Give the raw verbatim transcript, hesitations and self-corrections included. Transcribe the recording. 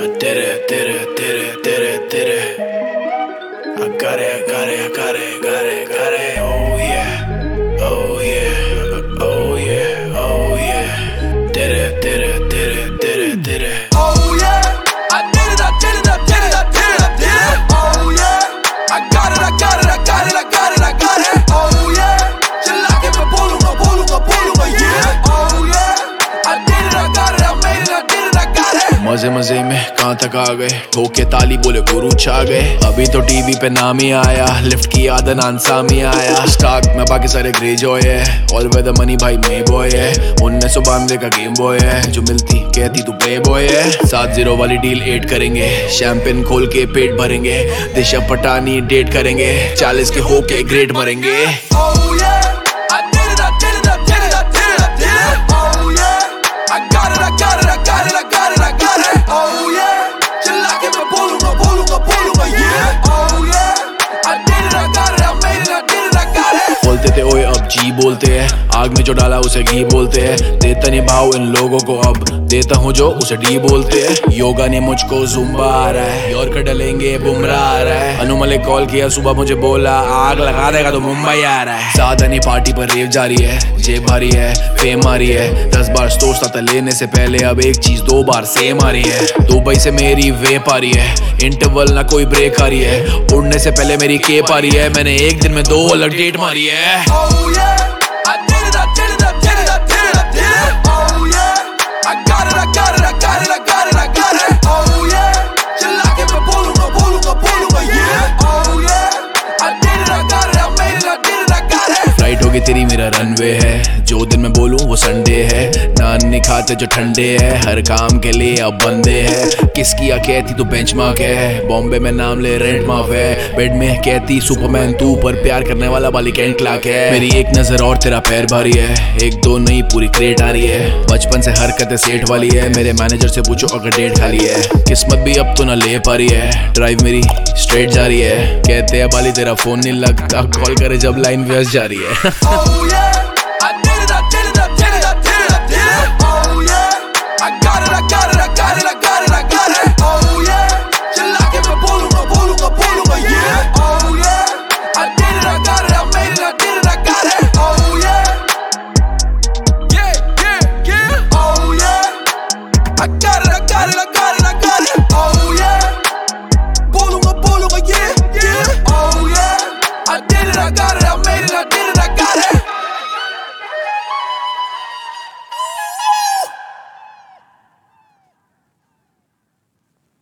I did it, did it, did it, did it, did it. I got it, I got it, I got it, got it, got it. Oh yeah, oh yeah, oh yeah, oh yeah. Did it, did it, did it, did it, did it. Oh yeah, I did it, I did it, I did it, I did it, I did it. Oh yeah, I got it, I got it, I got it, I got it, I got it. Oh yeah, चला के मैं बोलूँगा, बोलूँगा, बोलूँगा yeah. Oh yeah, I did it, I got it, I made it, I did it, I got it. मजे मजे में कहाँ तक आ गए, ठोके ताली बोले गुरु छा गए। अभी तो टीवी पे नाम ही आया, लिफ्ट की आदन आंसामी आया। स्टार्ट में बाकी सारे ग्रे जॉय है, ऑल वे द मनी भाई मे बॉय है। उन्नीस सौ बानवे का गेम बॉय है, जो मिलती कहती तू प्ले बॉय है। सात जीरो वाली डील एट करेंगे, शैंपेन खोल के पेट भरेंगे। दिशा पटानी डेट करेंगे, चालीस के होके ग्रेट मरेंगे। Oh yeah, I did it, I did it, I did it, I did it, I did it. Oh yeah, I got it, I got it, I got it, I got it, I got it. Oh yeah, चला के मैं बोलूँगा, बोलूँगा, बोलूँगा yeah. Oh yeah, I did it, I got it, I made it, I did it, I got it. बोलते थे ओए अब जी बोलते हैं, आग में जो डाला उसे घी बोलते हैं। देता नहीं भाव इन लोगों को, अब देता हूँ जो उसे डी बोलते हैं। योगा ने मुझको जुम्बा आ रहा है, यॉर्कर डलेंगे बुमराह आ रहा है। अनु मलिक कॉल किया सुबह मुझे बोला, आग लगा देगा तो मुंबई आ रहा है। साथ नहीं पार्टी पर रेव जारी है, जेब भारी है, फेम आ रही है। दस बार सोचता था लेने से पहले, अब एक चीज दो बार सेम आ रही है। दुबई से मेरी वेप आ रही है, इंटरवल ना कोई ब्रेक आ रही है। उड़ने से पहले मेरी केप आ रही है, मैंने एक दिन में दो अलग डेट मारी है। Oh yeah, I did it, I did it, I did it, I did it, I did it. Oh yeah, I got it, I got it, I got it, I got it, I got it. Oh yeah, चला के मैं बोलूँगा, बोलूँगा, बोलूँगा yeah. Oh yeah, I did it, I got it, I made it, I did it, I got it. Flight होगी तेरी मेरा runway है, जो दिन मैं बोलूं वो संडे है। नान नहीं खाते जो ठंडे है, हर काम के लिए अब बंदे है। किसकी या कहती तो बेंचमार्क है, बॉम्बे में नाम ले रेंट माफ है। बेड में कहती सुपरमैन तू, पर प्यार करने वाला बाली कैंट क्लाक है। मेरी एक नजर और तेरा पैर भारी है, एक दो नहीं पूरी क्रेट आ रही है। बचपन से हरकतें सेठ वाली है, मेरे मैनेजर से पूछो अगर डेट खाली है। किस्मत भी अब तो ना ले पा रही है, ड्राइव मेरी स्ट्रेट जा रही है। कहते हैं बाली तेरा फोन नहीं लगता, कॉल करे जब लाइन व्यस्त जा रही है। Oh yeah, I did it, I did it, I did it, I did it, I did it. Oh yeah, I got it, I got it, I got it, I got it, I got it. Oh yeah, चला के मैं बोलूँगा, बोलूँगा, बोलूँगा yeah. Oh yeah, I did it, I got it, I made it, I did it, I got it. Oh yeah, yeah, yeah, yeah. Oh yeah, I got it, I got it, I got it.